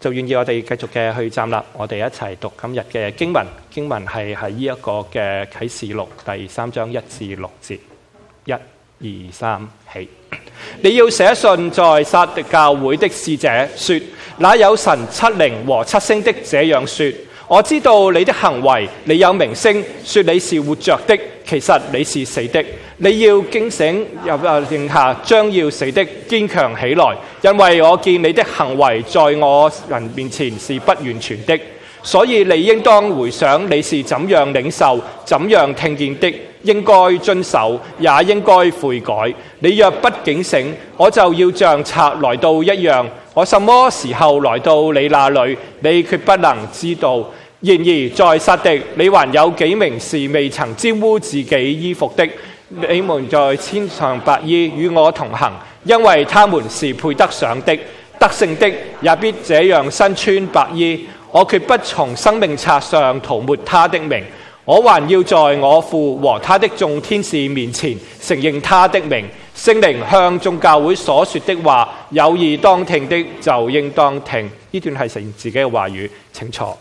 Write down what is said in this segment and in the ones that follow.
就願意我哋繼續嘅去站立，我哋一齊讀今日嘅經文。經文係喺呢一個嘅啟示錄第3章1至6節，1、2、3起。你要寫信在撒狄教會的使者說，那有神7靈和7星的這樣說：我知道你的行為，你有名聲，說你是活着的，其實你是死的。你要驚醒，認下將要死的，堅強起來，因為我見你的行為在我人面前是不完全的。所以你應當回想你是怎樣領受、怎樣聽見的，應該遵守，也應該悔改。你若不警醒，我就要像賊來到一樣。我什麼時候來到你那裏，你決不能知道。然而在撒狄，你還有幾名是未曾沾污自己衣服的。你們在穿上白衣與我同行，因為他們是配得上的。得勝的也必這樣身穿白衣。我決不從生命冊上塗抹他的名。我還要在我父和他的眾天使面前承認他的名。聖靈向眾教會所說的話，有耳當聽的就應當聽。呢段係神自己嘅話語，請坐。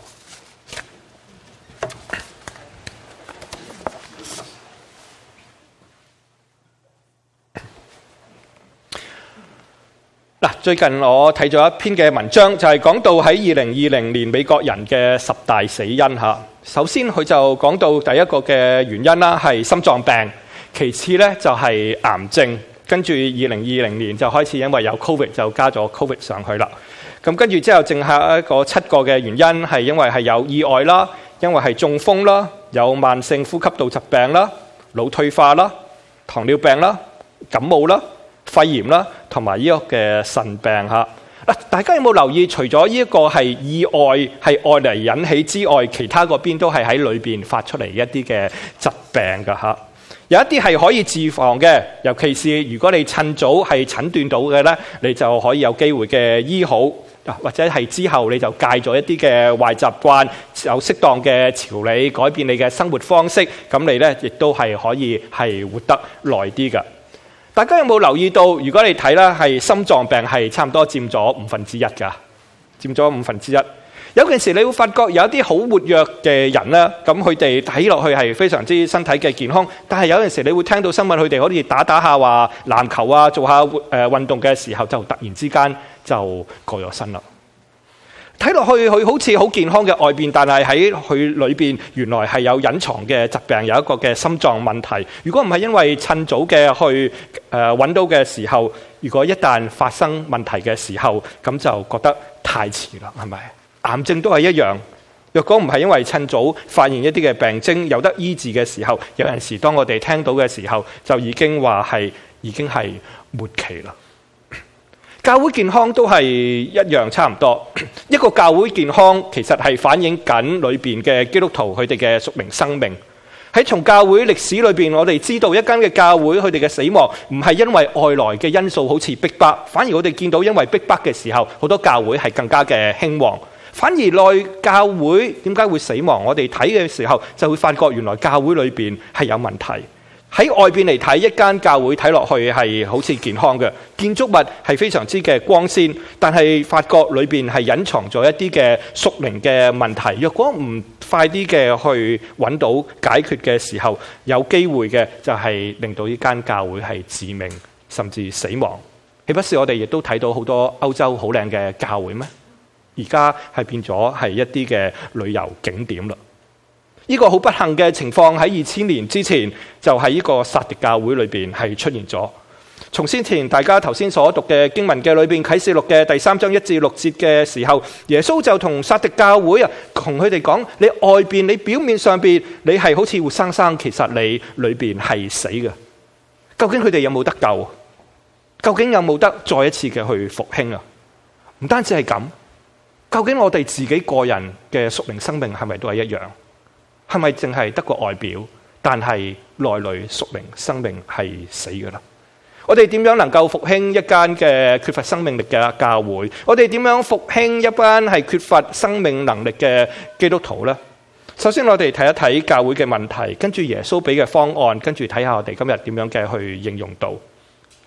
最近我睇咗一篇嘅文章，就係講到喺2020年美國人嘅10大死因嚇。首先佢就講到第一個嘅原因啦，係心臟病；其次咧就係癌症。跟住2020年就開始因為有 Covid 就加咗 Covid 上去啦。咁跟住之後剩下一個7個嘅原因係因為係有意外啦，因為係中風啦，有慢性呼吸道疾病啦，腦退化啦，糖尿病啦，感冒啦，肺炎啦，同埋呢個嘅腎病嚇。大家有冇留意？除咗呢一個係意外係外嚟引起之外，其他嗰邊都係喺裏邊發出嚟一啲嘅疾病㗎嚇。有一啲係可以預防嘅，尤其是如果你趁早係診斷到嘅咧，你就可以有機會嘅醫好，或者係之後你就戒咗一啲嘅壞習慣，有適當嘅調理，改變你嘅生活方式，咁你咧亦都係可以係活得耐啲㗎。大家有冇留意到？如果你睇啦，係心臟病係差唔多佔咗1/5㗎，佔咗1/5。有陣時你會發覺有一啲好活躍嘅人咧，咁佢哋睇落去係非常之身體嘅健康，但係有陣時你會聽到新聞，佢哋好似打下話籃球啊，做下運動嘅時候，就突然之間就過咗身啦。睇落去佢好似好健康嘅外邊，但係喺佢裏邊原來係有隱藏嘅疾病，有一個嘅心臟問題。如果唔係因為趁早嘅去揾到嘅時候，如果一旦發生問題嘅時候，咁就覺得太遲啦，係咪？癌症都係一樣。若果唔係因為趁早發現一啲嘅病徵有得醫治嘅時候，有陣時當我哋聽到嘅時候，就已經係末期啦。教會健康都係一樣差唔多。一個教會健康其實係反映緊裏邊嘅基督徒佢哋嘅屬靈生命。喺從教會歷史裏邊，我哋知道一間嘅教會佢哋嘅死亡唔係因為外來嘅因素，好似逼迫，反而我哋見到因為逼迫嘅時候，好多教會係更加嘅興旺。反而內教會點解會死亡？我哋睇嘅時候就會發覺原來教會裏邊係有問題。喺外邊嚟睇，一間教會睇落去係好似健康嘅，建築物係非常之嘅光鮮，但係發覺裏邊係隱藏咗一啲嘅屬靈嘅問題。若果唔快啲嘅去揾到解決嘅時候，有機會嘅就係令到呢間教會係致命甚至死亡。豈不是我哋亦都睇到好多歐洲好靚嘅教會咩？而家係變咗係一啲嘅旅遊景點啦。呢個好不幸嘅情況喺2000年之前就喺呢個撒狄教會裏邊係出現咗。從先前大家頭先所讀嘅經文嘅裏邊，啟示錄嘅第3章1至6節嘅時候，耶穌就同撒狄教會同佢哋講：你外邊你表面上邊你係好似活生生，其實你裏邊係死嘅。究竟佢哋有冇得救？究竟有冇得再一次嘅去復興啊？唔單止係咁。究竟我哋自己個人嘅屬靈生命係咪都係一樣？係咪淨係得個外表，但係內裏屬靈生命係死㗎啦？我哋點樣能夠復興一間嘅缺乏生命力嘅教會？我哋點樣復興一班係缺乏生命能力嘅基督徒呢？首先我哋睇一睇教會嘅問題，跟住耶穌俾嘅方案，跟住睇下我哋今日點樣嘅去應用到。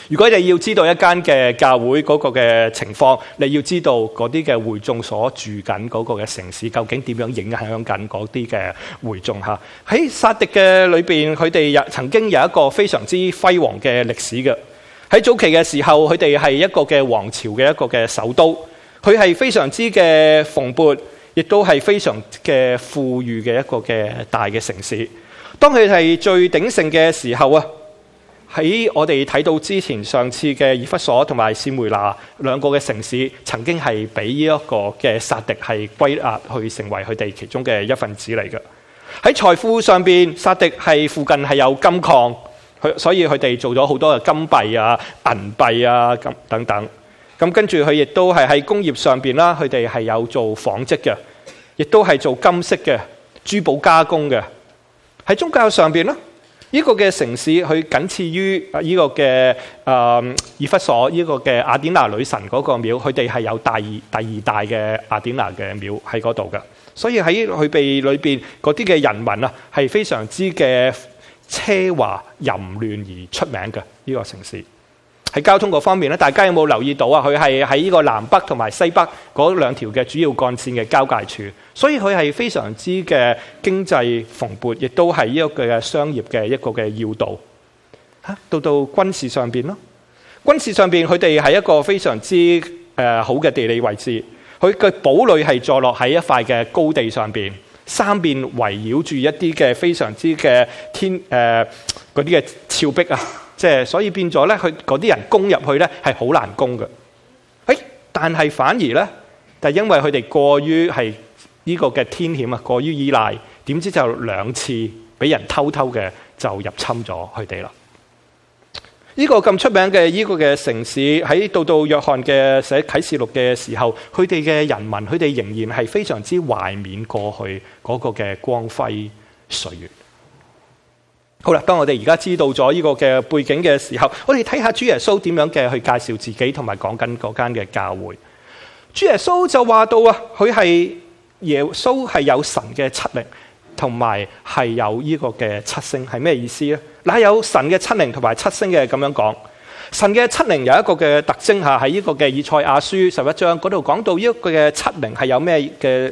如果你要知道一間嘅教會嗰個嘅情況，你要知道嗰啲嘅會眾所住緊嗰個嘅城市究竟點樣影響緊嗰啲嘅會眾嚇。喺撒狄嘅裏邊，佢哋曾經有一個非常之輝煌嘅歷史嘅。喺早期嘅時候，佢哋係一個嘅王朝嘅一個嘅首都，佢係非常之嘅蓬勃，亦都係非常嘅富裕嘅一個嘅大嘅城市。當佢係最鼎盛嘅時候啊，喺我哋睇到之前上次嘅以弗所同埋士梅拿兩個嘅城市，曾經係俾呢一個嘅撒狄係歸納去成為佢哋其中嘅一份子嚟嘅。喺財富上邊，撒狄係附近係有金礦，所以佢哋做咗好多嘅金幣啊、銀幣啊咁等等。咁跟住佢亦都係喺工業上邊啦，佢哋係有做紡織嘅，亦都係做金飾嘅、珠寶加工嘅。喺宗教上邊咧，呢個嘅城市佢僅次於呢個嘅以弗所呢個嘅雅典娜女神嗰個廟，佢哋係有第二大嘅雅典娜嘅廟喺嗰度嘅。所以喺佢哋裏邊嗰啲嘅人民啊，係非常之嘅奢華淫亂而出名嘅呢個城市。喺交通嗰方面咧，大家有冇留意到啊？佢係喺呢個南北同埋西北嗰兩條嘅主要幹線嘅交界處，所以佢係非常之嘅經濟蓬勃，亦都係呢一個嘅商業嘅一個嘅要道。到軍事上邊咯，軍事上邊佢哋係一個非常之好嘅地理位置。佢嘅堡壘係坐落喺一塊嘅高地上邊，三邊圍繞住一啲嘅非常之嘅嗰啲嘅峭壁啊。即係所以變咗咧，佢嗰啲人攻入去咧係好難攻嘅。但係反而咧，就因為佢哋過於係呢個嘅天險啊，過於依賴，點知就兩次俾人偷嘅就入侵咗佢哋啦。呢個咁出名嘅呢個嘅城市，喺到約翰嘅寫啟示錄嘅時候，佢哋嘅人民，佢哋仍然係非常之懷緬過去嗰個嘅光輝歲月。好啦，當我哋而家知道咗呢個嘅背景嘅時候，我哋睇下主耶穌點樣嘅去介紹自己，同埋講緊嗰間嘅教會。主耶穌就話到啊，佢係耶穌係有神嘅七靈，同埋係有呢個嘅七星，係咩意思咧？嗱，有神嘅七靈同埋七星嘅咁樣講。神嘅七靈有一個嘅特徵吓，喺呢個嘅以賽亞書11章嗰度講到呢一個嘅七靈係有咩嘅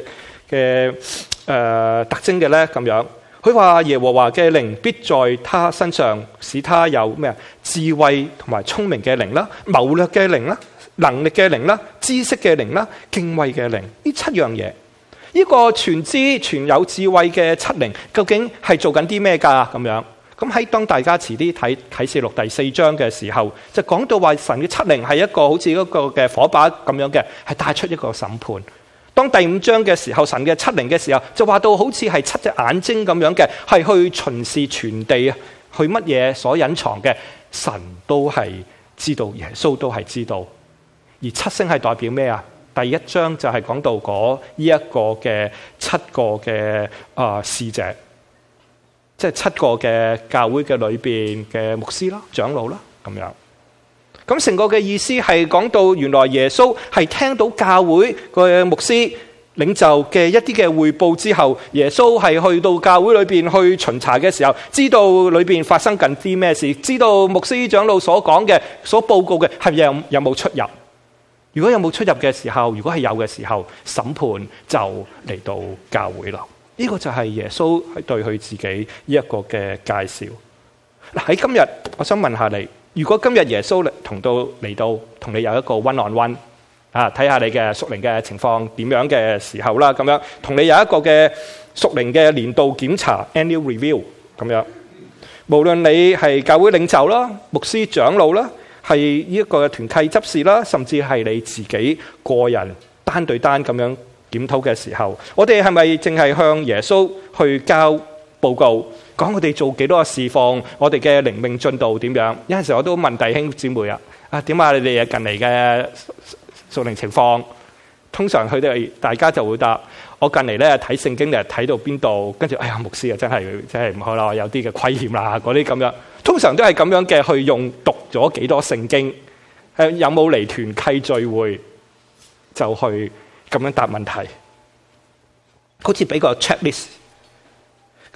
特徵嘅咧？咁樣。佢話耶和華嘅靈必在他身上，使他有咩啊？智慧同埋聰明嘅靈啦，謀略嘅靈啦，能力嘅靈啦，知識嘅靈啦，敬畏嘅靈，呢七樣嘢。呢個全知全有智慧嘅七靈，究竟係做緊啲咩噶？咁樣咁喺當大家遲啲睇啟示錄第4章嘅時候，就講到話神嘅七靈係一個好似嗰個嘅火把咁樣嘅，係帶出一個審判。當第5章嘅時候，神嘅七靈嘅時候，就話到好似係7隻眼睛咁樣嘅，係去巡視全地啊，去乜嘢所隱藏嘅，神都係知道，耶穌都係知道。而七星係代表咩啊？第1章就係講到嗰呢一個嘅7個嘅使者，即係7個嘅教會嘅裏邊嘅牧師啦、長老啦咁樣。咁成個嘅意思係講到原來耶穌係聽到教會嘅牧師領袖嘅一啲嘅匯報之後，耶穌係去到教會裏邊去巡查嘅時候，知道裏邊發生緊啲咩事，知道牧師長老所講嘅、所報告嘅係有冇出入。如果有冇出入嘅時候，如果係有嘅時候，審判就嚟到教會啦。呢個就係耶穌對佢自己呢一個嘅介紹。喺今日，我想問下你。如果今日耶穌嚟到同你有一個 one on one 啊，睇下你嘅屬靈嘅情況點樣嘅時候啦，咁樣同你有一個嘅屬靈嘅年度檢查 annual review 咁樣，無論你係教會領袖啦、牧師長老啦，係呢一個團契執事啦，甚至係你自己個人單對單咁樣檢討嘅時候，我哋係咪淨係向耶穌去交報告？講我哋做幾多個侍奉，我哋嘅靈命進度點樣？有陣時我都問弟兄姊妹啊，點啊？你哋近嚟嘅屬靈情況，通常佢哋大家就會答：我近嚟咧睇聖經咧睇到邊度，跟住哎呀牧師啊真係唔好啦，有啲嘅虧欠啦嗰啲咁樣。通常都係咁樣嘅去用讀咗幾多聖經，有冇嚟團契聚會，就去咁樣答問題，好似俾個 checklist。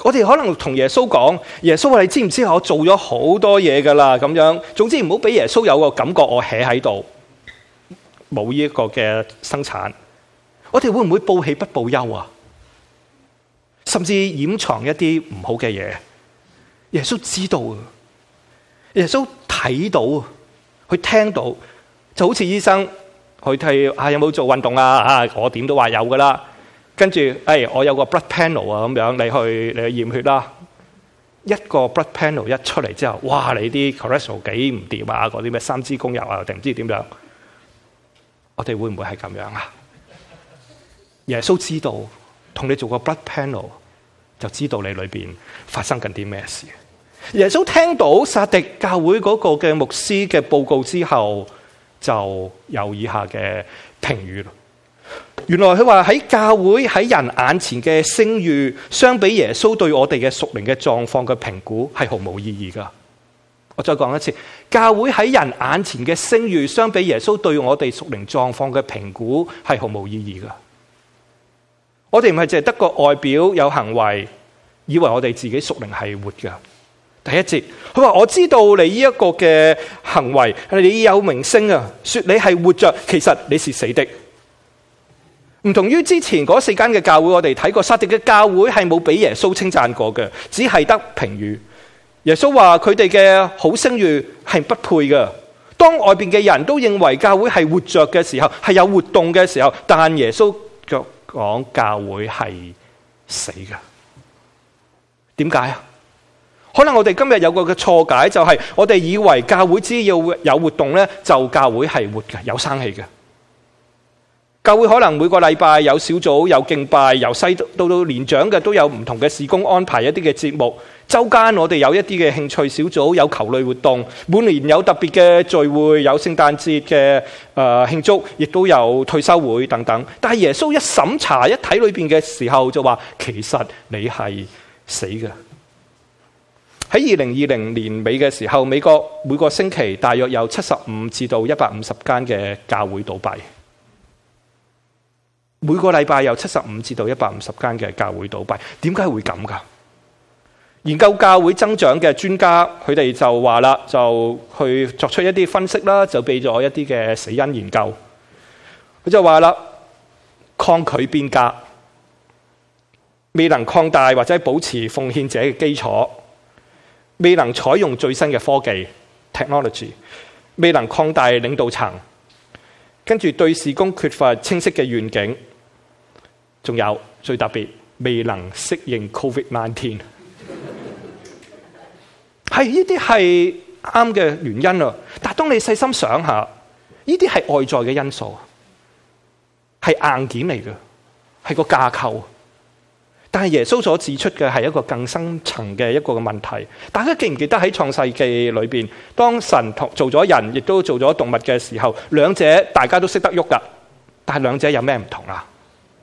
我哋可能同耶穌講，耶穌話你知唔知我做咗好多嘢噶啦，咁樣，總之唔好俾耶穌有個感覺我企喺度，冇呢一個嘅生產。我哋會唔會報喜不報憂啊？甚至掩藏一啲唔好嘅嘢？耶穌知道，耶穌睇到，佢聽到，就好似醫生去睇有冇做運動啊？我點都話有噶啦。跟住，我有個 blood panel 啊，咁樣你去驗血啦。一個 blood panel 一出嚟之後，哇！你啲 cholesterol 幾唔掂啊？嗰啲咩三脂公油啊，定唔知點樣？我哋會唔會係咁樣啊？耶穌知道，同你做個 blood panel 就知道你裏邊發生緊啲咩事。耶穌聽到撒狄教會嗰個嘅牧師嘅報告之後，就有以下嘅評語。原來佢話喺教會喺人眼前嘅聲譽，相比耶穌對我哋嘅屬靈嘅狀況嘅評估係毫無意義噶。我再講一次，教會喺人眼前嘅聲譽，相比耶穌對我哋屬靈狀況嘅評估係毫無意義噶。我哋唔係淨係得個外表有行為，以為我哋自己屬靈係活噶。第一節，佢話我知道你呢一個嘅行為，你有名聲啊，說你係活着，其實你是死的。唔同於之前嗰4間嘅教會，我哋睇過撒狄嘅教會係冇俾耶穌稱讚過嘅，只係得評語。耶穌話佢哋嘅好聲譽係不配嘅。當外邊嘅人都認為教會係活着嘅時候，係有活動嘅時候，但耶穌卻講教會係死嘅。點解啊？可能我哋今日有個嘅錯解，就係我哋以為教會只要有活動呢，就教會係活嘅，有生氣嘅。教會可能每個禮拜有小組，有敬拜，由細到年長嘅都有唔同嘅事工安排一啲嘅節目。週間我哋有一啲嘅興趣小組，有球類活動。每年有特別嘅聚會，有聖誕節嘅慶祝，亦都有退休會等等。但係耶穌一審查一睇裏邊嘅時候，就話其實你係死嘅。喺2020年尾嘅時候，美國每個星期大約有75至到150間嘅教會倒閉。每個禮拜有75至到150間嘅教會倒閉，點解會咁噶？研究教會增長嘅專家，佢哋就話啦，就去作出一啲分析啦，就俾咗一啲嘅死因研究。佢就話啦，抗拒變革，未能擴大或者保持奉獻者嘅基礎，未能採用最新嘅科技 technology， 未能擴大領導層，跟住對事工缺乏清晰嘅願景。仲有最特別，未能適應 COVID-19， 係呢啲係啱嘅原因啊！但係當你細心想下，呢啲係外在嘅因素，係硬件嚟嘅，係個架構。但係耶穌所指出嘅係一個更深層嘅一個嘅問題。大家記唔記得喺創世記裏邊，當神做咗人，亦都做咗動物嘅時候，兩者大家都識得喐噶，但係兩者有咩唔同啊？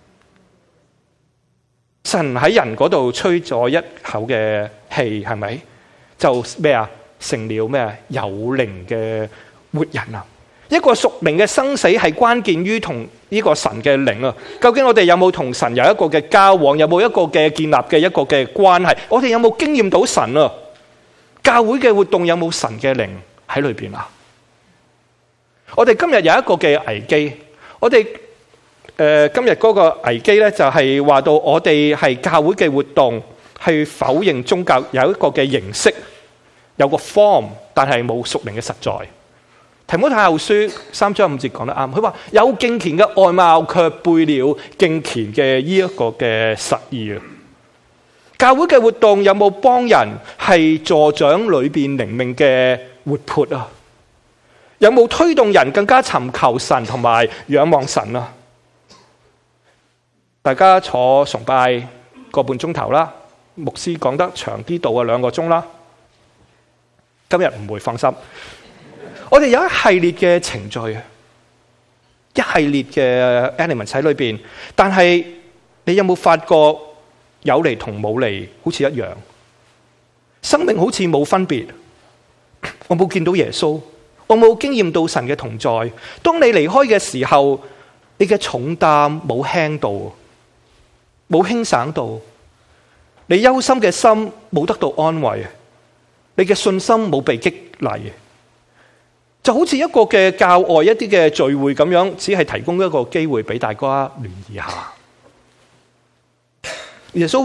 神喺人嗰度吹咗一口嘅氣，係咪就咩啊？成了咩啊？有靈嘅活人啊！一個屬靈嘅生死係關鍵於同呢個神嘅靈啊！究竟我哋有冇同神有一個嘅交往？有冇一個嘅建立嘅一個嘅關係？我哋有冇經驗到神啊？教會嘅活動有冇神嘅靈喺裏邊啊？我哋今日有一個嘅危機，我哋今日嗰個危機咧，就係話到我哋係教會嘅活動，去否認宗教有一個嘅形式，有個 form， 但係冇屬靈嘅實在。提摩太後書3章5節講得啱，佢話有敬虔嘅外貌，卻背了敬虔嘅呢一個嘅實意啊！教會嘅活動有冇幫人係助長裏邊靈命嘅活潑啊？有冇推動人更加尋求神同埋仰望神啊？大家坐崇拜個半鐘頭啦，牧師講得長啲到2個鐘啦。今日唔會，放心。我哋有一系列嘅程序，一系列嘅 element 喺裏邊，但係你有冇發覺有嚟同冇嚟好似一樣？生命好似冇分別。我冇見到耶穌，我冇經驗到神嘅同在。當你離開嘅時候，你嘅重擔冇輕到，冇輕省到。 你憂心嘅心冇得到安慰，你嘅信心冇被激勵，就好似一個嘅教外一啲嘅聚會咁樣，只係提供一個機會俾大家聯誼下。耶穌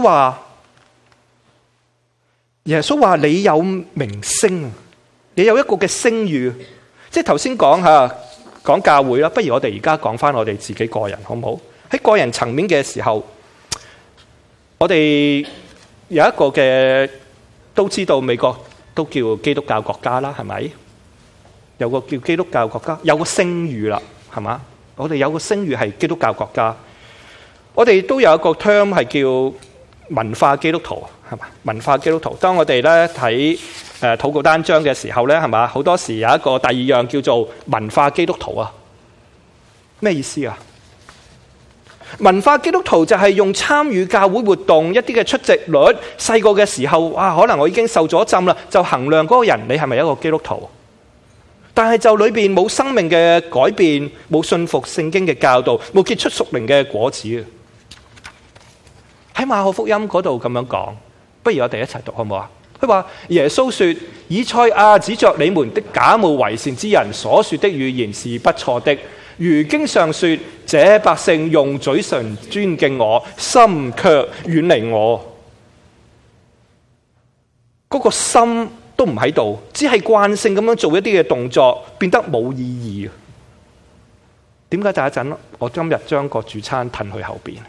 話你有名聲，你有一個嘅聲譽，即係頭先講教會啦，不如我哋而家講翻我哋自己個人好唔好？喺個人層面嘅時候，我哋有一個嘅都知道美國都叫基督教國家啦，係咪？有個叫基督教國家，有個聲譽啦，係嘛？我哋有個聲譽係基督教國家。我哋都有一個 term 係叫文化基督徒，係嘛？文化基督徒。當我哋咧睇禱告單張嘅時候咧，係嘛？好多時有一個第二樣叫做文化基督徒啊。咩意思啊？文化基督徒就係用參與教會活動一啲嘅出席率，細個嘅時候可能我已經受咗浸啦，就衡量嗰個人你係咪一個基督徒。但係就裏邊冇生命嘅改變，冇信服聖經嘅教導，冇結出屬靈嘅果子。喺馬可福音嗰度咁樣講，不如我哋一齊讀好唔好啊？佢話耶穌說：以賽亞指着你們的假冒為善之人所說的語言是不錯的，如經上說，這百姓用嘴唇尊敬我，心卻遠離我。嗰個心都唔喺度，只係慣性咁樣做一啲嘅動作，變得冇意義。點解？等一陣，我今日將個主餐褪去後邊。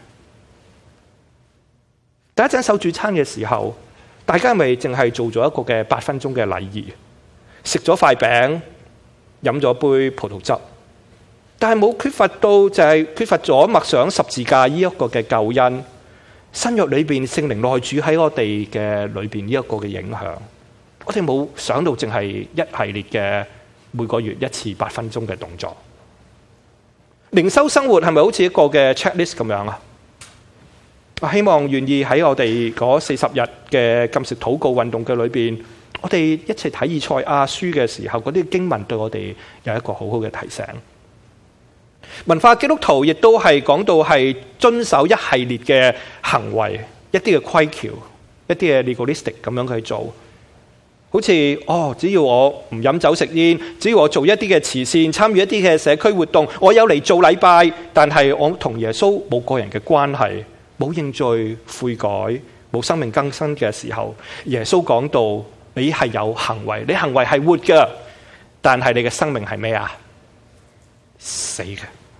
第一陣守主餐嘅時候，大家咪淨係做咗一個嘅8分鐘嘅禮儀，食咗塊餅，飲咗杯葡萄汁，但係冇缺乏到就係缺乏咗默想十字架呢一個嘅救恩，新約裏邊聖靈內住喺我哋嘅裏邊呢一個嘅影響，我哋冇想到淨係一系列嘅每個月一次8分鐘嘅動作。靈修生活係咪好似一個嘅 checklist 咁樣啊？我希望願意喺我哋嗰40日嘅禁食禱告運動嘅裏邊，我哋一齊睇以賽亞書嘅時候，嗰啲經文對我哋有一個好好嘅提醒。文化基督徒亦都係講到係遵守一系列嘅行為，一啲嘅規條，一啲嘅 legalistic 咁樣去做。好似只要我唔飲酒食煙，只要我做一啲嘅慈善，參與一啲嘅社區活動，我有嚟做禮拜，但係我同耶穌冇個人嘅關係，冇認罪悔改，冇生命更新嘅時候，耶穌講到你係有行為，你行為係活嘅，但係你嘅生命係咩啊？死嘅。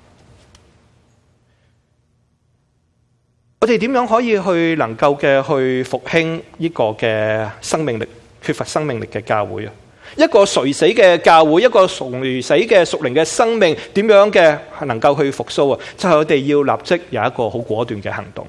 我哋點樣可以去能夠嘅去復興呢個嘅生命力缺乏生命力嘅教會啊？一個垂死嘅教會，一個垂死嘅屬靈嘅生命，點樣嘅能夠去復甦啊？就係我哋要立即有一個好果斷嘅行動。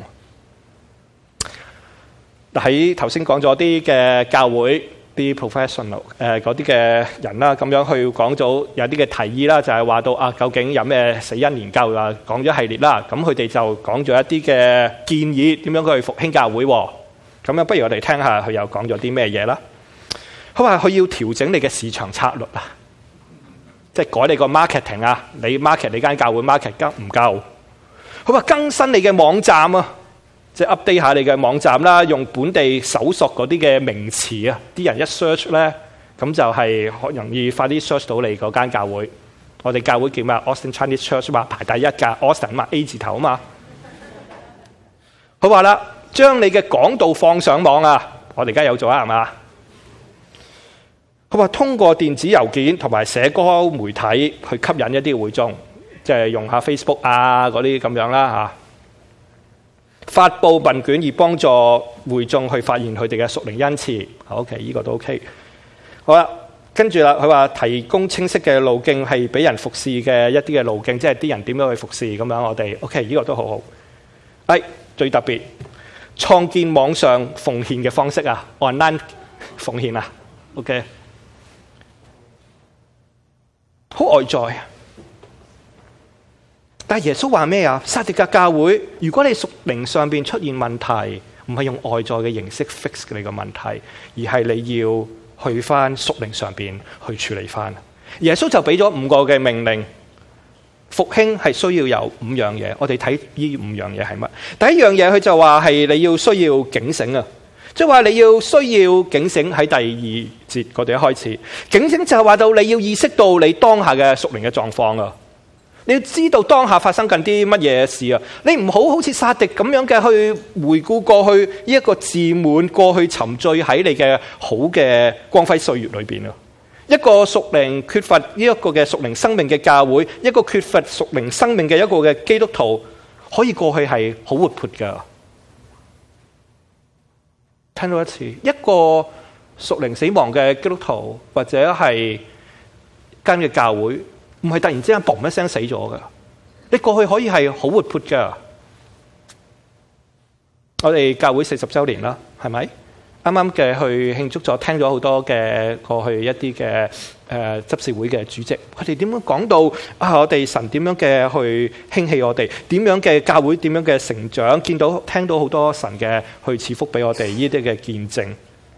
嗱，喺頭先講咗啲嘅教會啲 professional 嗰啲嘅人啦，咁樣去講咗有啲嘅提議啦，就係話到究竟有咩死因研究啊？講咗一系列啦，咁佢哋就講咗一啲嘅建議，點樣去復興教會。咁樣不如我哋聽下佢又講咗啲咩嘢啦。佢話佢要調整你嘅市場策略啊，即係改你個 marketing 啊，你 market 你間教會 market 唔夠。佢話更新你嘅網站啊，即係 update 下你嘅網站啦，用本地搜索嗰啲嘅名詞啊，啲人一 search 咧，咁就係好容易快啲 search 到你嗰間教會。我哋教會叫咩 Austin Chinese Church 嘛，排第一㗎 Austin 嘛 A 字頭嘛。佢話啦，將你嘅講道放上網啊，我哋而家有做啊，係嘛？佢話通過電子郵件同埋社交媒體去吸引一啲會眾，即係用下 Facebook 啊嗰啲咁樣啦嚇。發佈問卷以幫助會眾去發現佢哋嘅屬靈恩賜。OK， 呢個都 OK。好啦，跟住啦，佢話提供清晰嘅路徑係俾人服侍嘅一啲嘅路徑，即係啲人點樣去服侍咁樣。我哋 OK， 呢個都好好。最特別創建網上奉獻嘅方式啊 ，online 奉獻啊 ，OK。好外在啊！但係耶穌話咩啊？撒狄格教會，如果你屬靈上邊出現問題，唔係用外在嘅形式 fix 你個問題，而係你要去翻屬靈上邊去處理翻。耶穌就俾咗5個嘅命令，復興係需要有5樣嘢。我哋睇呢5樣嘢係乜？第一樣嘢佢就話係你要需要警醒啊！ 即係話你要需要警醒。喺第二節我哋一開始，警醒就係話到你要意識到你當下嘅屬靈嘅狀況啊！你要知道當下發生緊啲乜嘢事啊！你唔好似撒狄咁樣嘅去回顧過去呢一個自滿過去沉醉喺你嘅好嘅光輝歲月裏邊啊！一個屬靈缺乏呢一個嘅屬靈生命嘅教會，一個缺乏屬靈生命嘅一個嘅基督徒，可以過去係好活潑噶。聽到一次，一個屬靈死亡嘅基督徒或者係間嘅教會，唔係突然之間嘣一聲死咗噶。你過去可以係好活潑噶。我哋教會40週年啦，係咪？啱啱嘅去慶祝咗，聽咗好多嘅過去一啲嘅執事會嘅主席，佢哋點樣講到啊？我哋神點樣嘅去興起我哋，點樣嘅教會點樣嘅成長，聽到好多神嘅去賜福俾我哋呢啲嘅見證。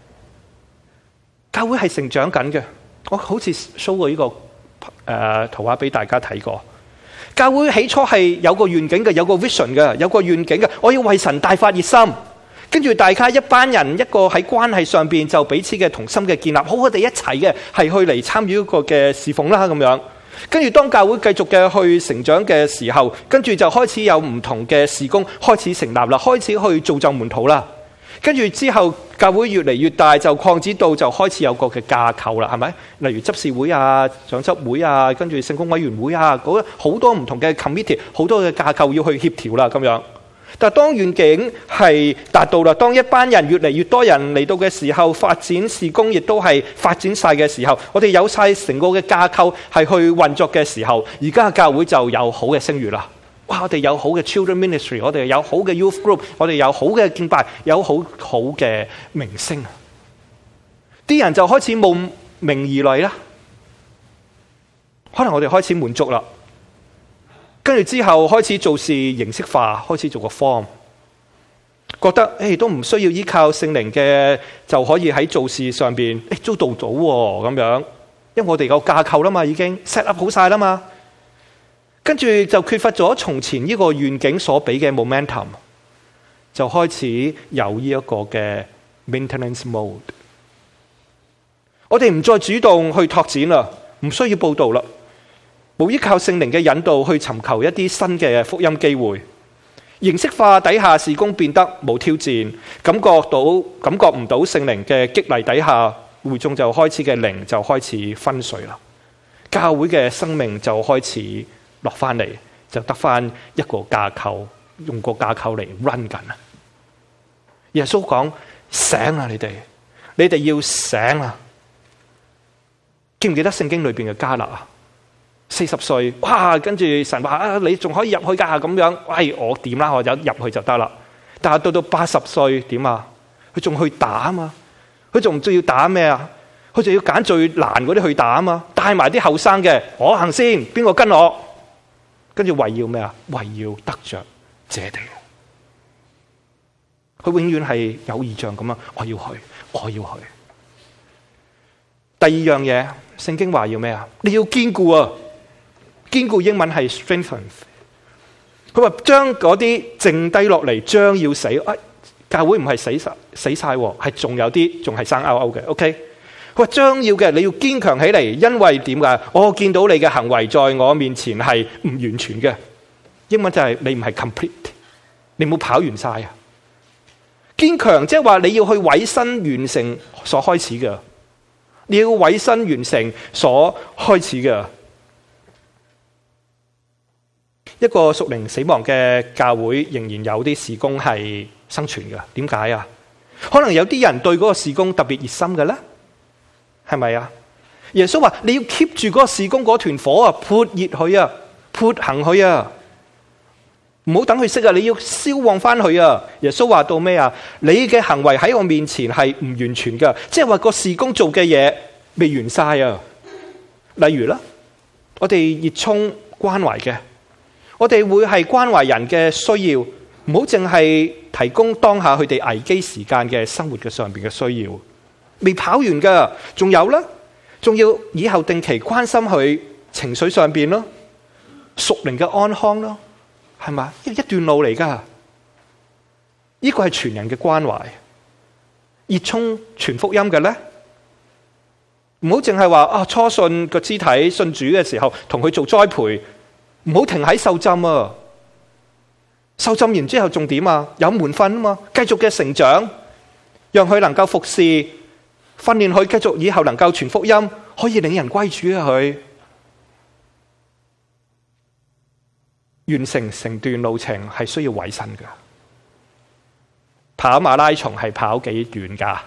教會係成長緊嘅，我好似 show 過呢個圖畫俾大家睇過。教會起初係有個願景嘅，有個 vision 嘅，有個願景嘅，我要為神大發熱心。跟住大家一班人一個喺關係上邊就彼此嘅同心嘅建立，好我哋一齊嘅係去嚟參與一個嘅侍奉啦咁樣。跟住當教會繼續嘅去成長嘅時候，跟住就開始有唔同嘅事工開始成立啦，開始去造就門徒啦。跟住之後教會越嚟越大，就擴展到就開始有個嘅架構啦，係咪？例如執事會啊、長執會啊，跟住聖工委員會啊，好多唔同嘅 committee， 好多嘅架構要去協調啦咁樣。但係當願景係達到啦，當一班人越嚟越多人嚟到嘅時候，發展事工亦都係發展晒嘅時候，我哋有晒成個嘅架構係去運作嘅時候，而家嘅教會就有好嘅聲譽啦。哇！我哋有好嘅 children ministry， 我哋有好嘅 youth group， 我哋有好嘅敬拜，有好嘅名聲。啲人就開始慕名而嚟啦。可能我哋開始滿足啦。跟住之後開始做事形式化，開始做個 form， 覺得都唔需要依靠聖靈嘅就可以喺做事上邊做到咁樣，因為我哋有架構啦嘛，已經 set up 好晒啦嘛。跟住就缺乏咗從前呢個願景所俾嘅 momentum， 就開始有呢一個嘅 maintenance mode。我哋唔再主動去拓展啦，唔需要報道啦。冇依靠聖靈嘅引導去尋求一啲新嘅福音機會，形式化底下事工變得冇挑戰，感覺唔到聖靈嘅激勵底下，會眾就開始嘅靈就開始昏睡啦，教會嘅生命就開始落翻嚟，就得翻一個架構，用個架構嚟 run 緊啊！耶穌講：醒啊，你哋要醒啊！記唔記得聖經裏邊嘅迦勒啊？40歲，哇！跟住神話你仲可以入去噶咁樣，喂，我點啦？我就入去就得啦。但係到80歲點啊？佢仲去打啊嘛？佢仲要打咩啊？佢仲要揀最難嗰啲去打啊嘛？帶埋啲後生嘅，我行先，邊個跟我？跟住為要咩啊？為要得着這地。佢永遠係有異象咁啊！我要去。第二樣嘢，聖經話要咩啊？你要堅固啊！堅固英文係 strengthen。佢話將嗰啲剩低落嚟將要死，教會唔係死晒，係仲有啲仲係生勾勾嘅。OK， 佢話將要嘅你要堅強起嚟，因為點㗎？我見到你嘅行為在我面前係唔完全嘅。英文就係你唔係 complete， 你冇跑完晒啊！堅強即係話你要去委身完成所開始嘅，你要委身完成所開始嘅。一個屬靈死亡嘅教會仍然有啲事工係生存嘅，點解啊？可能有啲人對嗰個事工特別熱心嘅咧，係咪啊？耶穌話你要 keep 住嗰個事工嗰團火啊，潑熱佢啊，潑行佢啊，唔好等佢熄啊，你要燒旺翻佢啊！耶穌話到咩啊？你嘅行為喺我面前係唔完全嘅，即係話個事工做嘅嘢未完晒啊。例如啦，我哋熱衷關懷嘅。我哋會係關懷人嘅需要，唔好淨係提供當下佢哋危機時間嘅生活嘅上邊嘅需要，未跑完噶，仲有啦，仲要以後定期關心佢情緒上邊咯，屬靈嘅安康咯，係嘛？一段路嚟噶，呢個係全人嘅關懷。 熱衷傳福音嘅呢？唔好淨係話初信個肢體信主嘅時候同佢做栽培，唔好停喺受浸啊！受浸完之後仲點啊？有門訓啊嘛，繼續嘅成長，讓佢能夠服侍，訓練佢繼續以後能夠傳福音，可以領人歸主啊！佢完成成段路程係需要委身嘅。跑馬拉松係跑幾遠噶？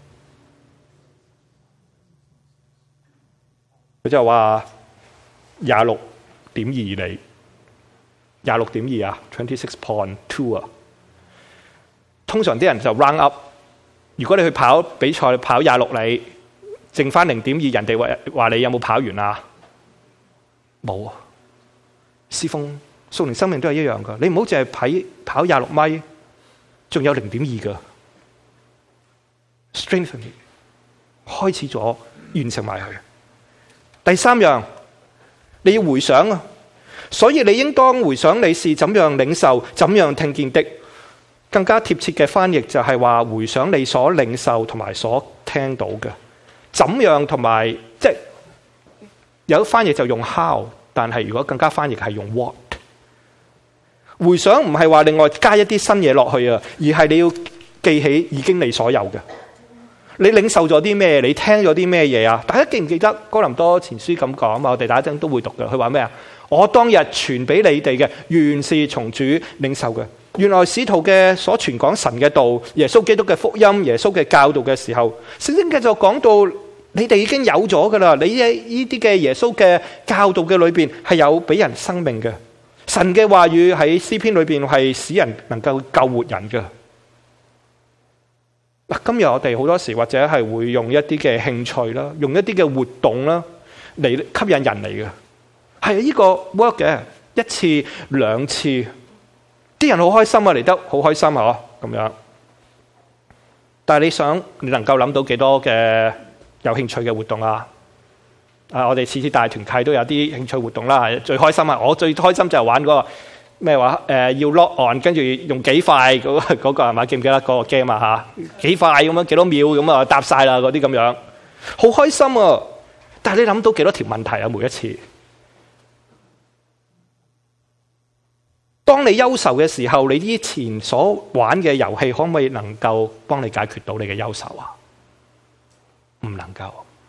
佢就話26.2里，26.2啊 ，26.2啊。通常啲人就 round up。如果你去跑比賽跑26里，剩翻0.2，人哋話你有冇跑完啊？冇啊。侍奉屬靈生命都係一樣噶，你唔好淨係跑26米，仲有0.2噶。Strengthening 開始咗，完成埋佢。第3樣，你要回想啊，所以你應當回想你是怎樣領受、怎樣聽見的。更加貼切嘅翻譯就係話回想你所領受同埋所聽到嘅，怎樣同埋即係有翻譯就用 how， 但係如果更加翻譯係用 what。回想唔係話另外加一啲新嘢落去啊，而係你要記起已經你所有嘅。你領受咗啲咩？你聽咗啲咩嘢啊？大家記唔記得哥林多前書咁講嘛？我哋大家都會讀嘅。佢話咩啊？我當日傳俾你哋嘅，原是從主領受嘅。原來使徒嘅所傳講神嘅道，耶穌基督嘅福音，耶穌嘅教導嘅時候，聖經嘅就講到你哋已經有咗噶啦。你喺呢啲嘅耶穌嘅教導嘅裏邊係有俾人生命嘅。神嘅話語喺詩篇裏邊係使人能夠救活人嘅。嗱，今日我哋好多時或者係會用一啲嘅興趣啦，用一啲嘅活動啦嚟吸引人嚟嘅，係呢個 work 嘅1次2次，啲人好開心啊，嚟得好開心啊，咁樣。但係你想你能夠諗到幾多嘅有興趣嘅活動啊？我哋次次大團契都有啲興趣活動啦，最開心啊！我最開心就係玩嗰個咩話要 lock on， 跟住用幾塊嗰個係咪？記唔記得嗰個 game 啊？幾塊咁樣幾多秒咁啊答晒啦嗰啲咁樣，好開心啊！但係你諗到幾多條問題啊？每一次，當你憂愁嘅時候，你之前所玩嘅遊戲可唔可以能夠幫你解決到你嘅憂愁啊？唔能夠。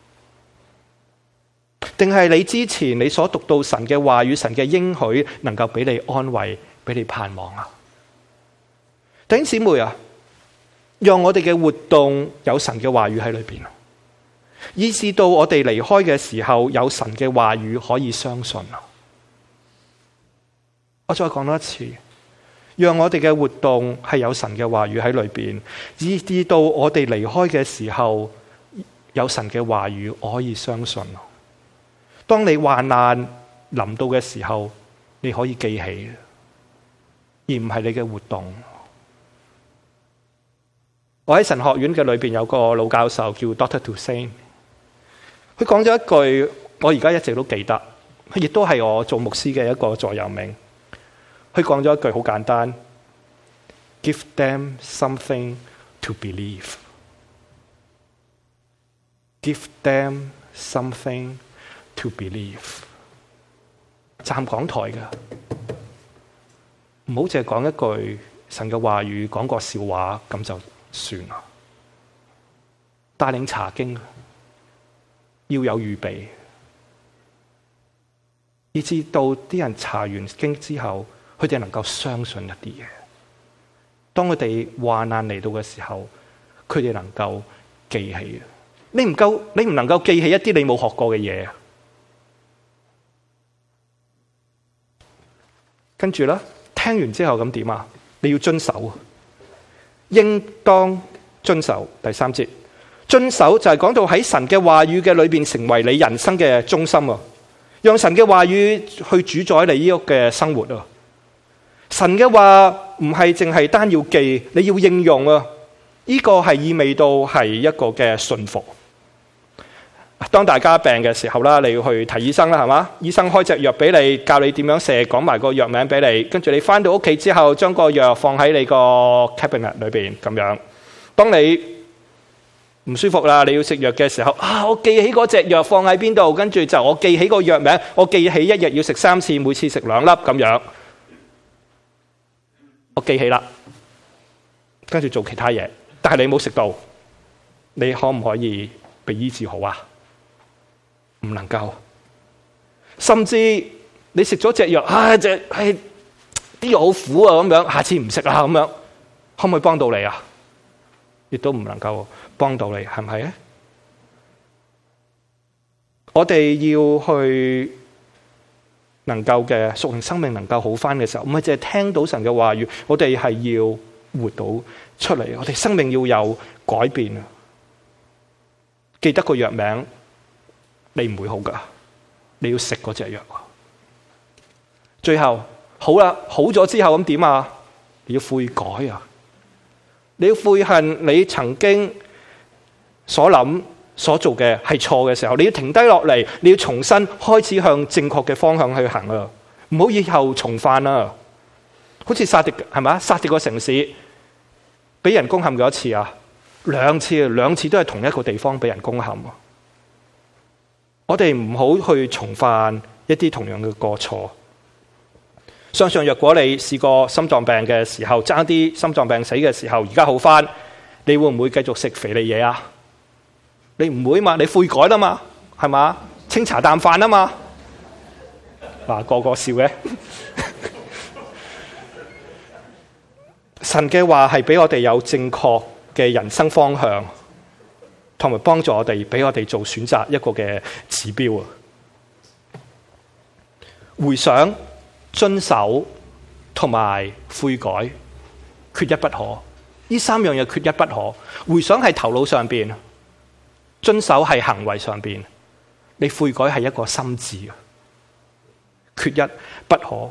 定係你之前你所讀到神嘅話語、神嘅應許，能夠俾你安慰、俾你盼望啊？弟兄姊妹啊，讓我哋嘅活動有神嘅話語喺裏邊，以至到我哋離開嘅時候有神嘅話語可以相信啊！我再講多一次，讓我哋嘅活動係有神嘅話語喺裏邊，以至到我哋離開嘅時候有神嘅話語我可以相信。當你患難臨到嘅時候，你可以記起，而唔係你嘅活動。我喺神學院嘅裏邊有個老教授叫 Dr. Toussaint， 佢講咗一句，我而家一直都記得，佢亦都係我做牧師嘅一個座右銘。佢講咗一句好簡單 ：Give them something to believe. Give them something to believe。 站講台嘅，唔好淨係講一句神嘅話語，講個笑話咁就算啦。帶領查經要有預備，以至到啲人查完經之後，佢哋能夠相信一啲嘢。當佢哋患難嚟到嘅時候，佢哋能夠記起。你唔能夠記起一啲你冇學過嘅嘢。跟住咧，聽完之後咁點啊？你要遵守，應當遵守。第3節，遵守就係講到喺神嘅話語嘅裏邊，成為你人生嘅中心啊！讓神嘅話語去主宰你呢個嘅生活啊！神嘅話唔係淨係單要記，你要應用啊！呢個係意味到係一個嘅信服。當大家病嘅時候啦，你要去睇醫生啦，係嘛？醫生開隻藥俾你，教你點樣食，講埋個藥名俾你，跟住你翻到屋企之後，將個藥放喺你個 cabinet 裏邊咁樣。當你唔舒服啦，你要食藥嘅時候我記起嗰隻藥放喺邊度，跟住就我記起個藥名，我記起一日要食3次，每次食2粒咁樣，我記起啦，跟住做其他嘢，但係你冇食到，你可唔可以被醫治好啊？唔能夠。甚至你食咗隻藥，啲藥好苦啊，咁樣，下次唔食啦，咁樣，可唔可以幫到你啊？亦都唔能夠幫到你，係唔係咧？我哋要去能夠嘅屬靈生命能夠好返嘅時候，唔係淨係聽到神嘅話語，我哋係要活到出嚟，我哋生命要有改變啊！記得個藥名，你唔會好噶，你要食嗰隻藥。最後好啦，好咗之後咁點啊？你要悔改啊！你要悔恨你曾經所諗所做嘅係錯嘅時候，你要停低落嚟，你要重新開始向正確嘅方向去行啊！唔好以後重犯啊！好似撒狄係咪？撒狄個城市俾人攻陷咗一次啊，2次，兩次都係同一個地方俾人攻陷啊！我哋唔好去重犯一啲同樣嘅過錯。相信若果你試過心臟病嘅時候，爭啲心臟病死嘅時候，而家好返，你會唔會繼續食肥膩嘢啊？你唔會嘛？你悔改啦嘛？係嘛？清茶淡飯啊嘛？嗱，個個笑嘅。神嘅話係俾我哋有正確嘅人生方向，同埋幫助我哋，俾我哋做選擇一個嘅指標啊！回想、遵守同埋悔改，缺一不可。呢3樣嘢缺一不可。回想係頭腦上邊，遵守係行為上邊，你悔改係一個心志啊！缺一不可。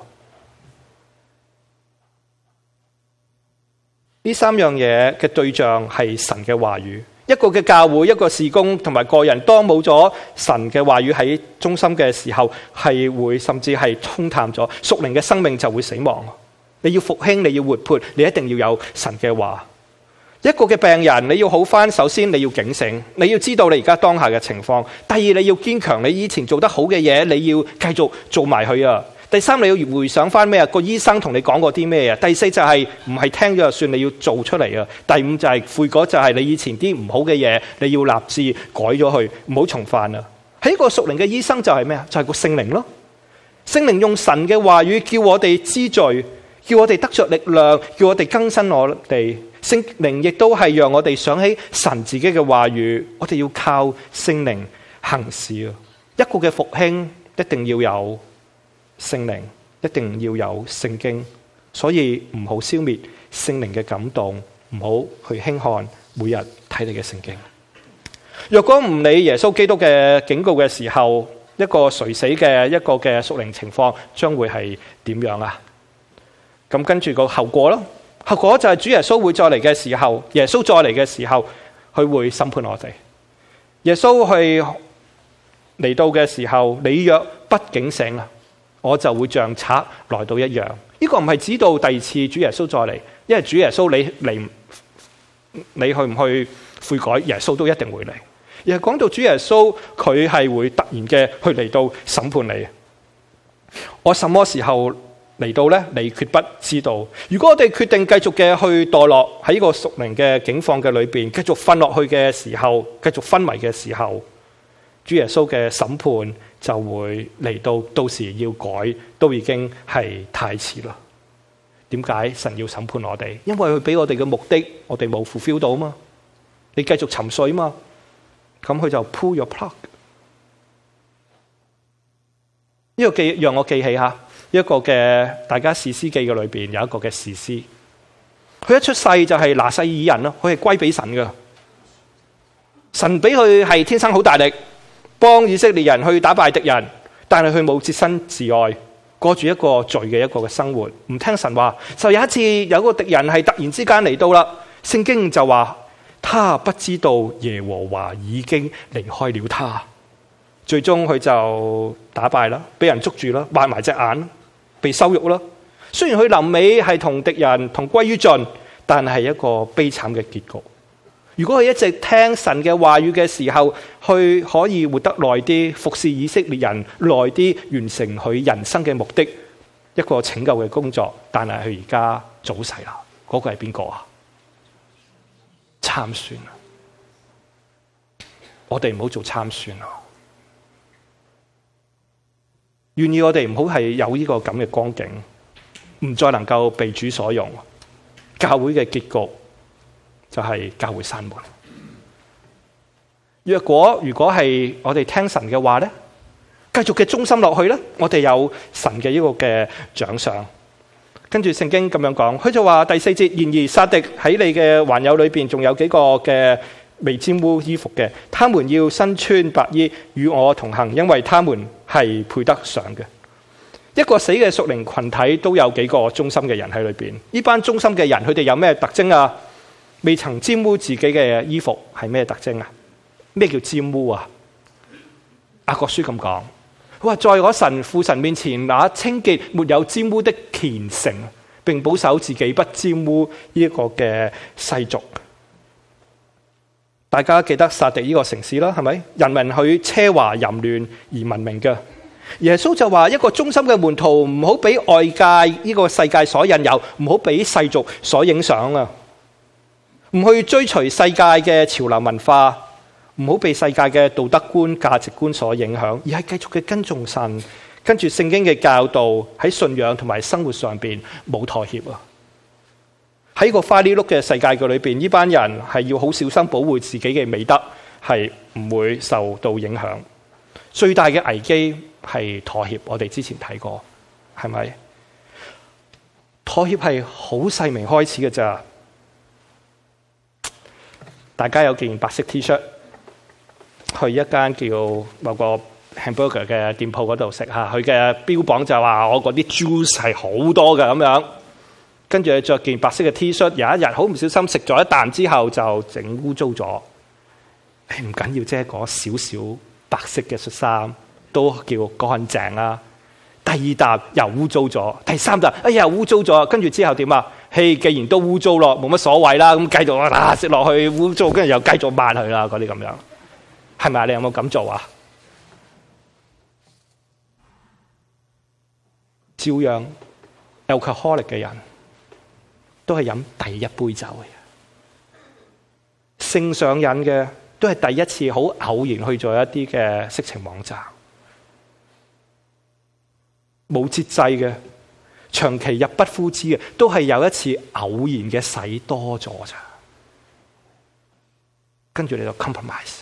呢3樣嘢嘅對象係神嘅話語。一個嘅教會，一個事工同埋個人，當冇咗神嘅話語喺中心嘅時候，係會甚至係沖淡咗屬靈嘅生命，就會死亡。你要復興，你要活潑，你一定要有神嘅話。一個嘅病人，你要好返，首先你要警醒，你要知道你而家當下嘅情況。第二，你要堅強，你以前做得好嘅嘢，你要繼續做埋佢啊。第三，你要回想翻咩啊？個醫生同你講過啲咩啊？第四就係唔係聽咗就算，你要做出嚟啊！第五就係悔改，就係你以前啲唔好嘅嘢，你要立志改咗去，唔好重犯啊！喺個屬靈嘅醫生就係咩啊？就係個聖靈咯。聖靈用神嘅話語叫我哋知罪，叫我哋得着力量，叫我哋更新我哋。聖靈亦都係讓我哋想起神自己嘅話語，我哋要靠聖靈行事啊！一個嘅復興一定要有聖靈，一定要有聖經，所以唔好消滅聖靈嘅感動，唔好去輕看每日睇你嘅聖經。若果唔理耶穌基督嘅警告嘅時候，一個垂死嘅一個嘅屬靈情況將會係點樣啊？咁跟住個後果咯，後果就係主耶穌會再嚟嘅時候，耶穌再嚟嘅時候，佢會審判我哋。耶穌去嚟到嘅時候，你若不警醒啊，我就會像賊來到一樣。呢個唔係指到第二次主耶穌再嚟，因為主耶穌你嚟，你去唔去悔改，耶穌都一定會嚟。而係講到主耶穌，佢係會突然嘅去嚟到審判你。我什麼時候嚟到呢？你決不知道。如果我哋決定繼續嘅去墮落喺呢個屬靈嘅境況嘅裏邊，繼續瞓落去嘅時候，繼續昏迷嘅時候，主耶穌嘅審判就會嚟到，到時要改都已經係太遲啦。點解神要審判我哋？因為佢俾我哋嘅目的，我哋冇 fulfill 到嘛。你繼續沉睡嘛，咁佢就 pull your plug。呢個讓我記起下一個嘅大家士師記嘅裏邊有一個嘅士師，佢一出世就係拿細耳人咯，佢係歸俾神噶。神俾佢係天生好大力，幫以色列人去打敗敵人，但係佢冇潔身自愛，過住一個罪嘅一個嘅生活，唔聽神話。就有一次有個敵人係突然之間嚟到啦，聖經就話他不知道耶和華已經離開了他，最終佢就打敗啦，俾人捉住啦，挖埋隻眼，被羞辱啦。雖然佢臨尾係同敵人同歸於盡，但係一個悲慘嘅結局。 如果佢一直聽神嘅話語嘅時候，佢可以活得耐啲，服侍以色列人耐啲，完成佢人生嘅目的，一個拯救嘅工作。但係佢而家早逝啦，嗰個係邊個啊？參孫啊！我哋唔好做參孫啊！願意我哋唔好係有呢個咁嘅光景，唔再能夠被主所用。教會嘅結局就係教會閂門。如果係我哋聽神嘅話咧，繼續嘅忠心落去咧，我哋有神嘅呢個嘅獎賞。跟住聖經咁樣講，佢就話第4節，然而撒狄喺你嘅還友裏邊仲有幾個嘅未沾污衣服嘅，他們要身穿白衣與我同行，因為他們係配得上嘅。一個死嘅屬靈群體都有幾個忠心嘅人喺裏邊。呢班忠心嘅人，佢哋有咩特徵啊？未曾沾污自己嘅衣服係咩特徵啊？咩叫沾污啊？雅各書咁講，佢話在我神父神面前那清潔沒有沾污的虔誠，並保守自己不沾污呢個嘅世俗。大家記得撒狄呢個城市啦，係咪？人民去奢華淫亂而聞名嘅。耶穌就話一個忠心嘅門徒唔好俾外界呢個世界所引誘，唔好俾世俗所影響啊！唔去追隨世界嘅潮流文化，唔好被世界嘅道德觀、價值觀所影響，而係繼續嘅跟從神，跟住聖經嘅教導，喺信仰同埋生活上邊冇妥協啊！喺個花哩碌嘅世界嘅裏邊，呢班人係要好小心保護自己嘅美德，係唔會受到影響。最大嘅危機係妥協，我哋之前睇過，係咪？妥協係好細微開始嘅咋。大家有件白色 T-shirt， 去一間叫某個 hamburger 嘅店鋪嗰度食下，佢嘅標榜就話我嗰啲 juice 係好多嘅咁樣。跟住着件白色嘅 T-shirt， 有一日好唔小心食咗一啖之後就整污糟咗。唔緊要啫，嗰少少白色嘅恤衫都叫乾淨啦。第二啖又污糟咗，第三啖又污糟咗，跟住之後點啊？既然都污糟咯，冇乜所謂啦，咁繼續食落去污糟，跟住又繼續抹佢啦，嗰啲咁樣，係咪？你有冇咁做啊？照樣 alcoholic 嘅人都係飲第一杯酒嘅，性上癮嘅都係第一次好偶然去做一啲嘅色情網站，冇節制嘅，長期入不敷支嘅，都係有一次偶然嘅洗多咗咋，跟住你就 compromise。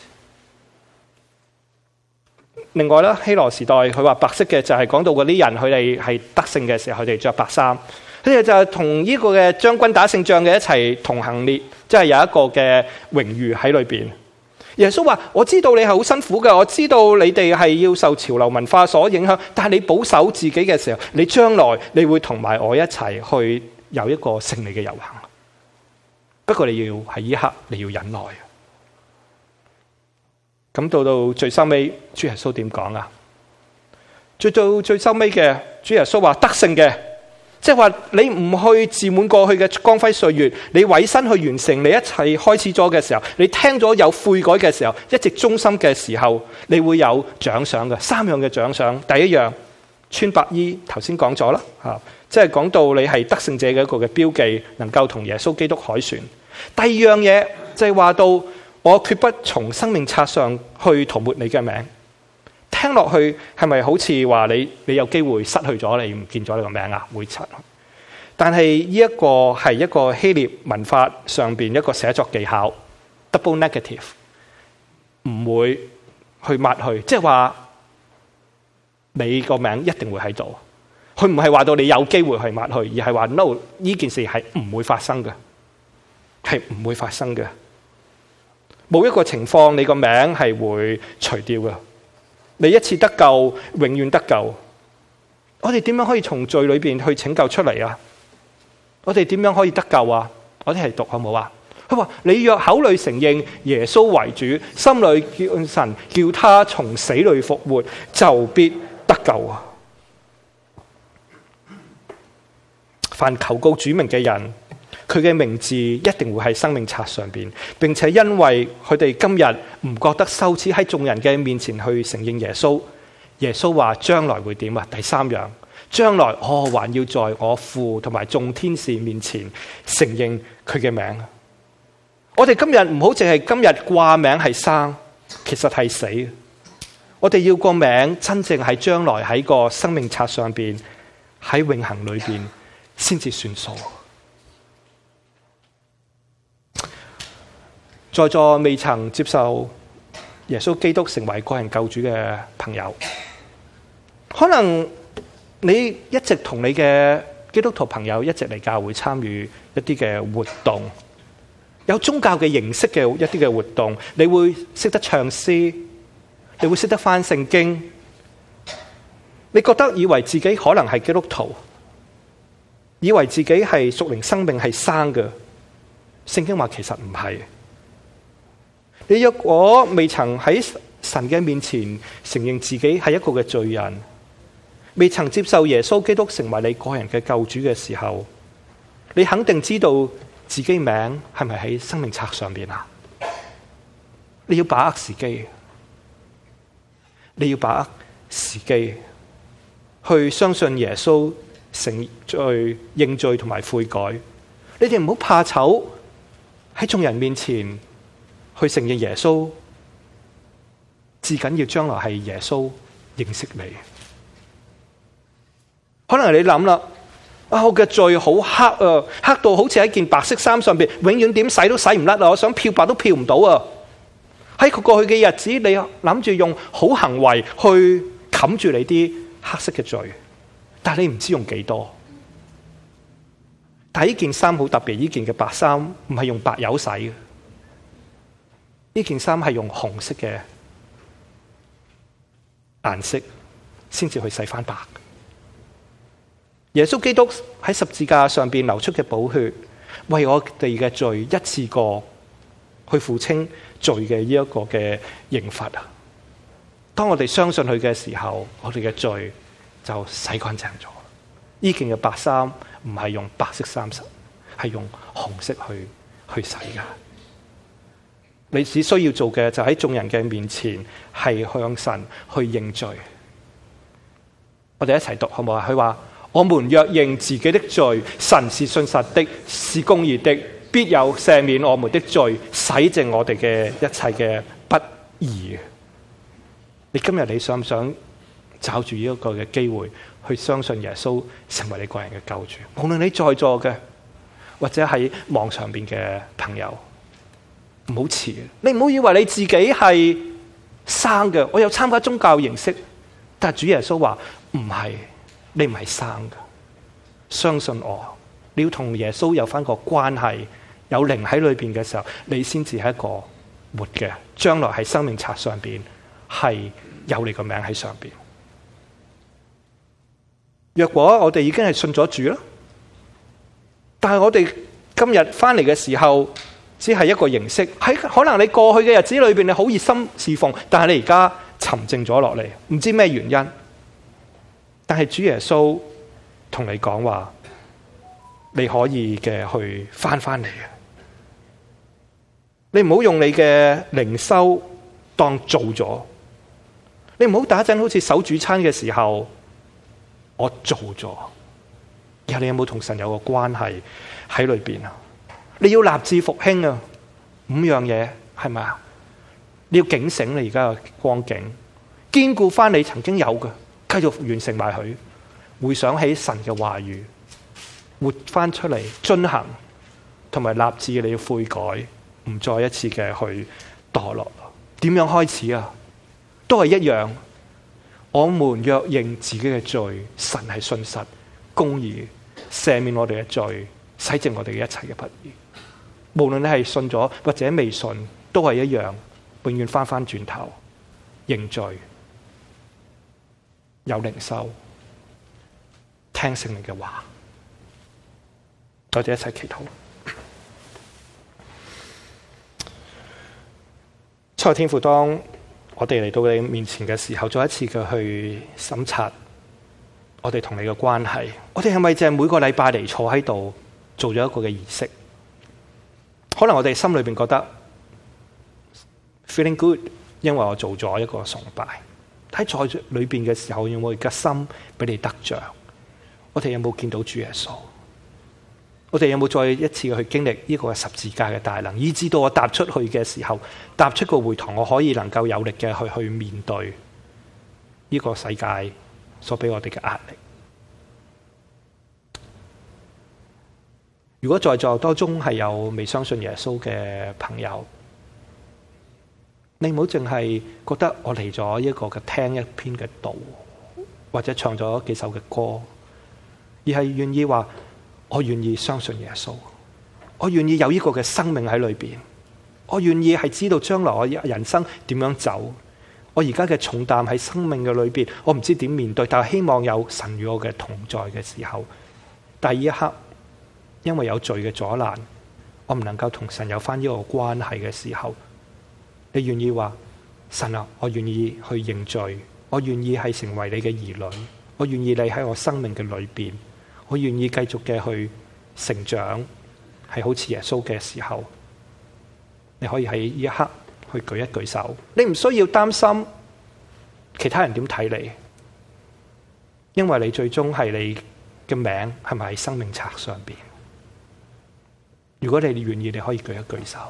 另外咧，希羅時代佢話白色嘅就係講到嗰啲人，佢哋係得勝嘅時候，佢哋着白衫，佢哋就係同呢個嘅將軍打勝仗嘅一齊同行列，即係有一個嘅榮譽喺裏邊。耶穌話：我知道你係好辛苦嘅，我知道你哋係要受潮流文化所影響，但係你保守自己嘅時候，你將來你會同埋我一齊去有一個勝利嘅遊行。不過你要喺呢刻你要忍耐。咁到最收尾，主耶穌點講啊？最收尾嘅主耶穌話：得勝嘅，即係話你唔去自滿過去嘅光輝歲月，你委身去完成你一切開始咗嘅時候，你聽咗有悔改嘅時候，一直忠心嘅時候，你會有獎賞嘅。3樣嘅獎賞，第一樣穿白衣，頭先講咗啦，即係講到你係得勝者嘅一個嘅標記，能夠同耶穌基督凱旋。第二樣嘢就係話到，我決不從生命冊上去塗抹你嘅名。聽落去係咪好似話你有機會失去咗，你唔見咗你個名啊？會出。但係呢一個係一個希臘文法上邊一個寫作技巧 ，double negative， 唔會去抹去，即係話你個名一定會喺度。佢唔係話到你有機會去抹去，而係話 no， 呢件事係唔會發生嘅，係唔會發生嘅。冇一個情況你個名係會除掉嘅。你一次得救，永遠得救。我哋點樣可以從罪裏邊去拯救出嚟啊？我哋點樣可以得救啊？我哋係讀好冇啊？佢話你若口裏承認耶穌為主，心裏叫神叫他從死裏復活，就必得救啊！凡求告主名嘅人， 佢嘅名字一定會喺生命冊上邊，並且因為佢哋今日唔覺得羞恥喺眾人嘅面前去承認耶穌，耶穌話將來會點啊？第三樣，將來我還要在我父同埋眾天使面前承認佢嘅名。我哋今日唔好淨係今日掛名係生，其實係死。我哋要個名真正係將來喺個生命冊上邊，喺永恆裏邊先至算數。在座未曾接受耶穌基督成為個人救主嘅朋友，可能你一直同你嘅基督徒朋友一直嚟教會參與一啲嘅活動，有宗教嘅形式嘅一啲嘅活動，你會識得唱詩，你會識得翻聖經，你覺得以為自己可能係基督徒，以為自己係屬靈生命係生嘅。聖經話其實唔係。你若果未曾喺神嘅面前承認自己係一個嘅罪人，未曾接受耶穌基督成為你個人嘅救主嘅時候，你肯定知道自己名係咪喺生命冊上邊啊？你要把握時機，你要把握時機去相信耶穌承罪、認罪同埋悔改。你哋唔好怕醜喺眾人面前去承認耶穌，至緊要將來係耶穌認識你。可能你諗啦，我嘅罪好黑啊，黑到好似喺件白色衫上邊，永遠點洗都洗唔甩啊！我想漂白都漂唔到啊！喺過去嘅日子，你諗住用好行為去冚住你啲黑色嘅罪，但係你唔知用幾多。但係呢件衫好特別，呢件嘅白衫唔係用白油洗嘅，呢件衫係用紅色嘅顏色先至去洗翻白。耶穌基督喺十字架上邊流出嘅寶血，為我哋嘅罪一次過去付清罪嘅呢一個嘅刑罰啊！當我哋相信佢嘅時候，我哋嘅罪就洗乾淨咗。呢件嘅白衫唔係用白色衫洗，係用紅色去洗噶。你只需要做嘅就喺眾人嘅面前係向神去認罪。我哋一齊讀好唔好啊？佢話：我們若認自己的罪，神是信實的，是公義的，必有赦免我們的罪，洗淨我哋嘅一切嘅不義。你今日你想唔想找住呢一個嘅機會去相信耶穌成為你個人嘅救主？無論你在座嘅或者喺網上邊嘅朋友，唔好遲。你唔好以為你自己係生嘅，我有參加宗教形式，但係主耶穌話唔係。你唔係生嘅，相信我，你要同耶穌有翻個關係，有靈喺裏邊嘅時候，你先至係一個活嘅，將來喺生命冊上邊係有你個名喺上邊。若果我哋已經係信咗主啦，但係我哋今日翻嚟嘅時候，只係一個形式，喺可能你過去嘅日子裏邊你好熱心侍奉，但係你而家沉靜咗落嚟，唔知咩原因。但係主耶穌同你講話，你可以嘅去翻嚟啊！你唔好用你嘅靈修當做咗，你唔好打陣好似守主餐嘅時候，我做咗。然後你有冇同神有個關係喺裏邊啊？你要立志復興啊！5樣嘢係咪啊？你要警醒你而家嘅光景，堅固翻你曾經有嘅。繼續完成埋佢，回想起神嘅話語，活翻出嚟遵行，同埋立志你要悔改，唔再一次嘅去墮落。點樣開始啊？都係一樣。我們若認自己嘅罪，神係信實、公義，赦免我哋嘅罪，洗淨我哋嘅一切嘅不義。無論你係信咗或者未信，都係一樣，永遠翻轉頭認罪。有靈修，聽聖靈嘅話，我哋一齊祈禱。親愛天父，當我哋嚟到你面前嘅時候，再一次嘅去審查我哋同你嘅關係。我哋係咪淨係每個禮拜嚟坐喺度做咗一個嘅儀式。可能我哋心裏邊覺得 feeling good， 因為我做咗一個崇拜。喺在裏邊嘅時候，有冇嘅心俾你得着？我哋有冇見到主耶穌？我哋有冇再一次去經歷呢個十字架嘅大能，以至到我踏出去嘅時候，踏出個會堂，我可以能夠有力嘅去面對呢個世界所俾我哋嘅壓力。如果在座當中係有未相信耶穌嘅朋友，你唔好淨係覺得我嚟咗一個嘅聽一篇嘅道，或者唱咗幾首嘅歌，而係願意話，我願意相信耶穌，我願意有呢個嘅生命喺裏邊，我願意係知道將來我人生點樣走。我而家嘅重擔喺生命嘅裏邊，我唔知點面對，但係希望有神與我嘅同在嘅時候，但係呢一刻因為有罪嘅阻攔，我唔能夠同神有翻呢個關係嘅時候，你願意話，神啊，我願意去認罪，我願意係成為你嘅兒女，我願意你喺我生命嘅裏邊，我願意繼續嘅去成長，係好似耶穌嘅時候，你可以喺呢一刻去舉一舉手。你唔需要擔心其他人點睇你，因為你最終係你嘅名係咪喺生命冊上邊？如果你願意，你可以舉一舉手。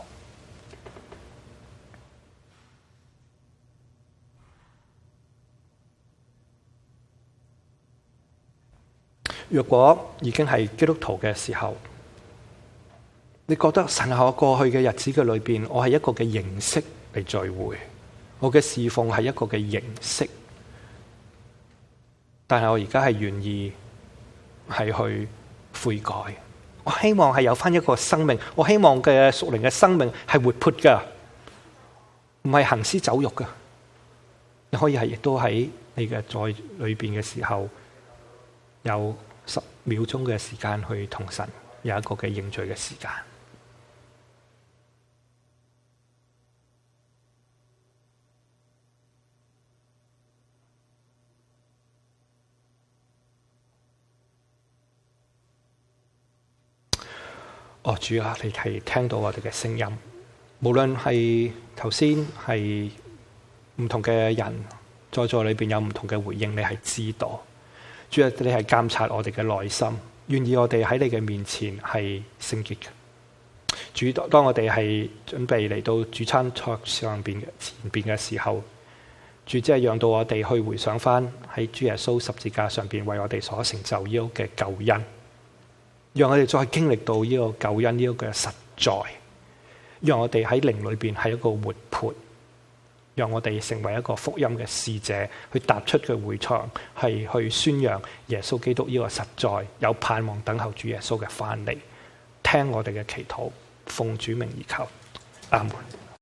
若果已經係基督徒嘅時候，你覺得神喺我過去嘅日子嘅裏邊，我係一個嘅形式嚟聚會，我嘅侍奉係一個嘅形式，但係我而家係願意係去悔改，我希望係有翻一個生命，我希望嘅屬靈嘅生命係活潑噶，唔係行屍走肉噶。你可以係亦都喺你嘅在裏邊嘅時候，有10秒鐘嘅時間去同神有一個嘅認罪嘅時間。哦，主啊，你係聽到我哋嘅聲音，無論係頭先係唔同嘅人在座裏邊有唔同嘅回應，你係知道。主啊，你係監察我哋嘅內心，願意我哋喺你嘅面前係聖潔嘅。主，當我哋係準備嚟到主餐桌上邊嘅前邊嘅時候，主只係讓到我哋去回想翻喺主耶穌十字架上邊為我哋所成就呢個嘅救恩。讓我哋再經歷到呢個救恩呢個嘅實在，讓我哋喺靈裏邊係一個活潑，讓我哋成為一個福音嘅使者，去踏出嘅會場，係去宣揚耶穌基督呢個實在，有盼望等候主耶穌嘅翻嚟。聽我哋嘅祈禱，奉主名而求，阿門。